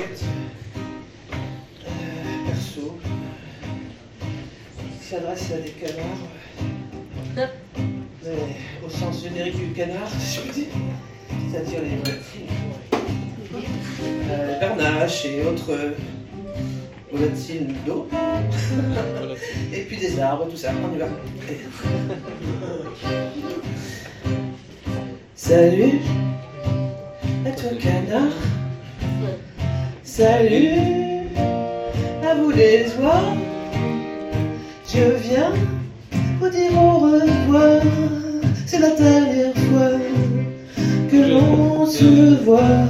poète perso qui s'adresse à des canards, mais au sens générique du canard, je peux dire, c'est-à-dire les volatiles, bernaches et autres volatiles d'eau, et puis des arbres, tout ça, on y va. Salut à toi canard, salut à vous les oies, je viens vous dire au revoir, c'est la dernière fois que l'on se voit.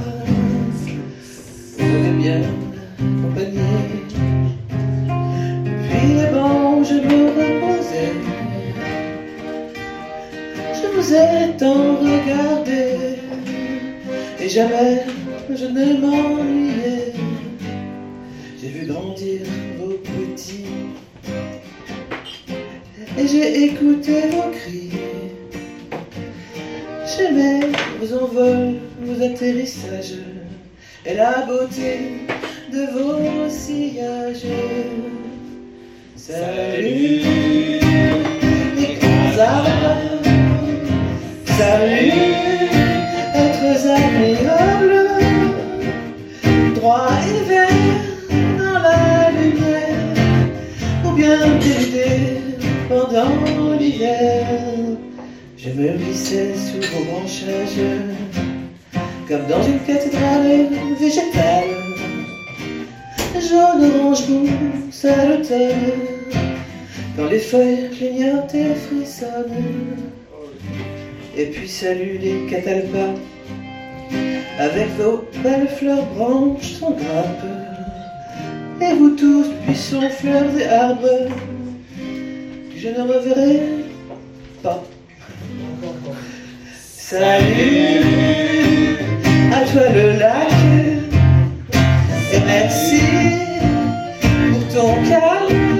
Venez bien accompagner, puis les bancs je me reposais, je vous ai tant regardé, et jamais je ne m'ennuyais. J'ai vu grandir vos petits, et j'ai écouté vos cris. J'aimais vos envols, vos atterrissages, et la beauté de vos sillages. Salut les grands arbres, salut êtres admirables, droit et vert dans la lumière, ou bien pété pendant l'hiver. Je me glissais sous vos branchages, comme dans une cathédrale végétale, jaune, orange, mousse à l'automne, quand les feuilles clignotent et frissonnent. Et puis salut les catalpas, avec vos belles fleurs branches sans grappes, et vous tous buissons, fleurs et arbres, que je ne reverrai pas. Salut à toi le lac, et merci pour ton calme.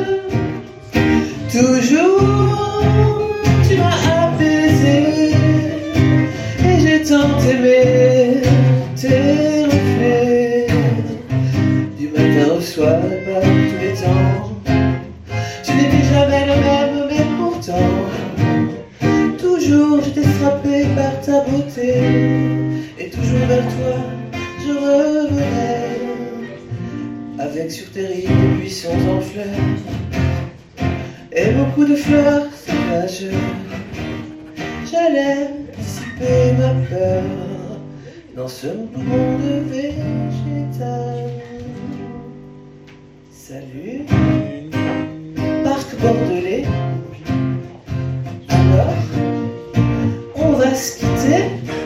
Toujours tu m'as apaisé, et j'ai tant aimé tes reflets. Du matin au soir, par tous les temps, tu n'étais jamais le même, mais pourtant toujours j'étais frappé par ta beauté, et toujours vers toi je revenais, avec sur tes rives des buissons en fleurs, et beaucoup de fleurs sauvages. J'allais dissiper ma peur dans ce monde végétal. Salut, parc bordelais. Alors, on va se quitter.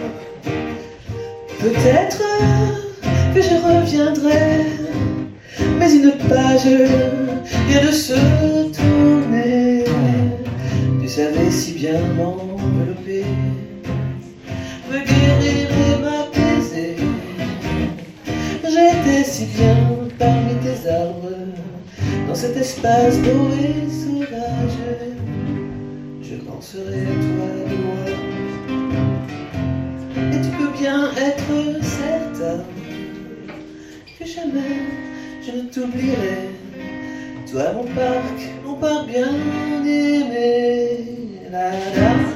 Peut-être que je reviendrai, mais une page vient de se tourner. Tu savais si bien m'envelopper, me guérir et m'apaiser. J'étais si bien parmi tes arbres, dans cet espace beau et sauvage. Je penserai à toi de moi, et tu peux bien être certain que jamais je ne t'oublierai. Toi mon parc bien aimé, la la.